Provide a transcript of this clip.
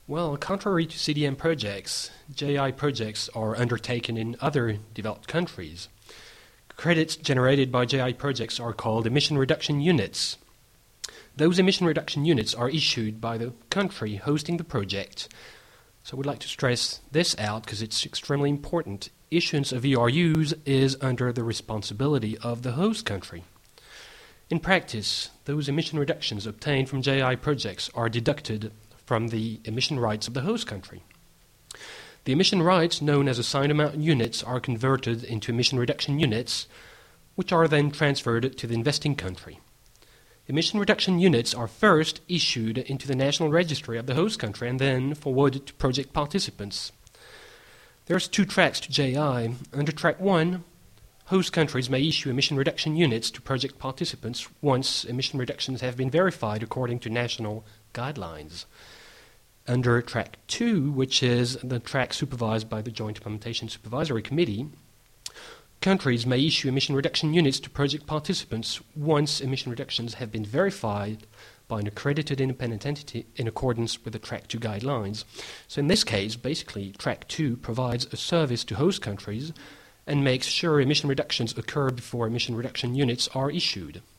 Well, contrary to CDM projects, JI projects are undertaken in other developed countries. Credits generated by JI projects are called emission reduction units. Those emission reduction units are issued by the country hosting the project. So we'd like to stress this out because it's extremely important. Issuance of ERUs is under the responsibility of the host country. In practice, those emission reductions obtained from JI projects are deducted from the emission rights of the host country. The emission rights, known as assigned amount units, are converted into emission reduction units, which are then transferred to the investing country. Emission reduction units are first issued into the national registry of the host country and then forwarded to project participants. There's 2 tracks to JI. Under track 1, host countries may issue emission reduction units to project participants once emission reductions have been verified according to national guidelines. Under track 2, which is the track supervised by the Joint Implementation Supervisory Committee, countries may issue emission reduction units to project participants once emission reductions have been verified by an accredited independent entity in accordance with the Track 2 guidelines. So in this case, basically, Track 2 provides a service to host countries and makes sure emission reductions occur before emission reduction units are issued.